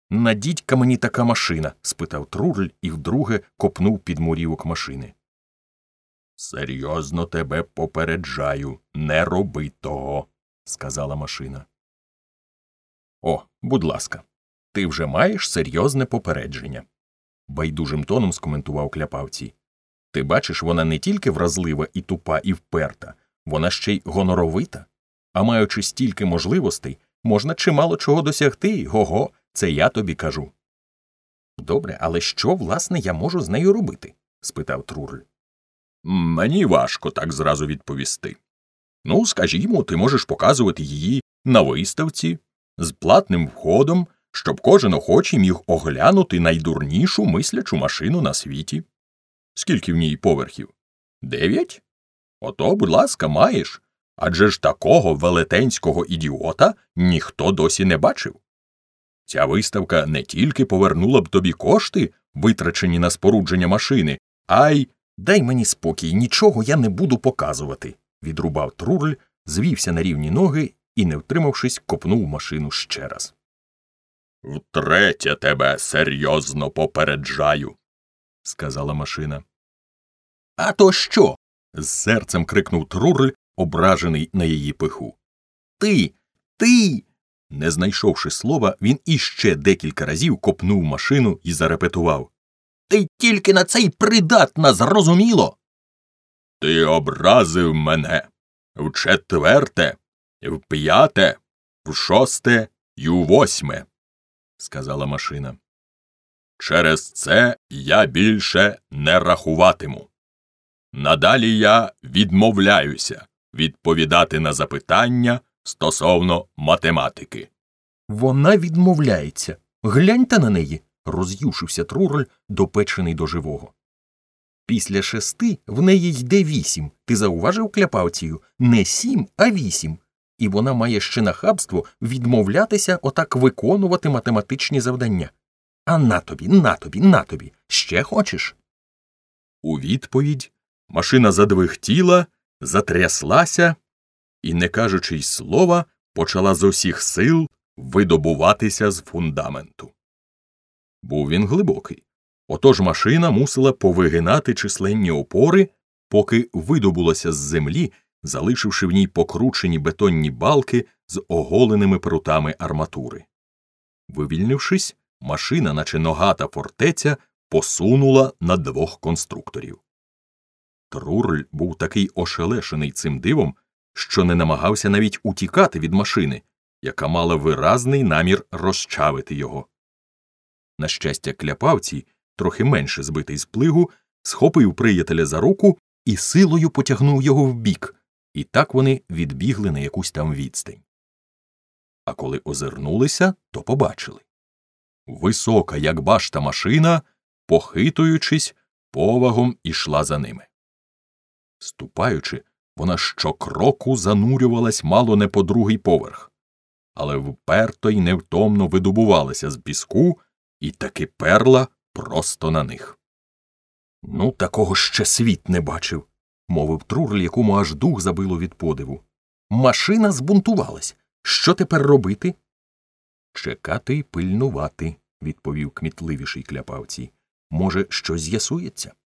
На дідька мені така машина? – спитав Трурль і вдруге копнув під мурівок машини. Серйозно тебе попереджаю, не роби того, – сказала машина. О, будь ласка, ти вже маєш серйозне попередження, – байдужим тоном скоментував Кляпавцій. Ти бачиш, вона не тільки вразлива і тупа і вперта, вона ще й гоноровита. А маючи стільки можливостей, можна чимало чого досягти, го-го, це я тобі кажу. Добре, але що, власне, я можу з нею робити? – спитав Трурль. Мені важко так зразу відповісти. Ну, скажімо, ти можеш показувати її на виставці, з платним входом, щоб кожен охочий міг оглянути найдурнішу мислячу машину на світі. Скільки в ній поверхів? 9? Ото, будь ласка, маєш. Адже ж такого велетенського ідіота ніхто досі не бачив. Ця виставка не тільки повернула б тобі кошти, витрачені на спорудження машини, а й… Дай мені спокій, нічого я не буду показувати, – відрубав Трурль, звівся на рівні ноги і, не втримавшись, копнув машину ще раз. Втретє тебе серйозно попереджаю, – сказала машина. А то що? – з серцем крикнув Трурль, ображений на її пиху. Ти! Не знайшовши слова, він іще декілька разів копнув машину і зарепетував. Ти тільки на це й придатна, зрозуміло? Ти образив мене. В четверте, в п'яте, в шосте й у восьме, – сказала машина. Через це я більше не рахуватиму. Надалі я відмовляюся відповідати на запитання стосовно математики. Вона відмовляється. Гляньте на неї, – роз'юшився Трурль, допечений до живого. Після 6 в неї йде 8. Ти зауважив, Кляпавцію? Не 7, а 8. І вона має ще нахабство відмовлятися отак виконувати математичні завдання. А на тобі. Ще хочеш? У відповідь машина задвихтіла, затряслася і, не кажучи й слова, почала з усіх сил видобуватися з фундаменту. Був він глибокий. Отож машина мусила повигинати численні опори, поки видобулася з землі, залишивши в ній покручені бетонні балки з оголеними прутами арматури. Вивільнившись, машина, наче ногата фортеця, посунула на 2 конструкторів. Трурль був такий ошелешений цим дивом, що не намагався навіть утікати від машини, яка мала виразний намір розчавити його. На щастя, Кляпавцій, трохи менше збитий з плигу, схопив приятеля за руку і силою потягнув його вбік, і так вони відбігли на якусь там відстань. А коли озирнулися, то побачили. Висока, як башта машина, похитуючись, повагом ішла за ними. Ступаючи, вона щокроку занурювалась мало не по 2-й поверх, але вперто й невтомно видобувалася з піску і таки перла просто на них. Ну, такого ще світ не бачив, – мовив Трурль, якому аж дух забило від подиву. Машина збунтувалась. Що тепер робити? Чекати й пильнувати, – відповів кмітливіший Кляпавцій. Може, щось з'ясується?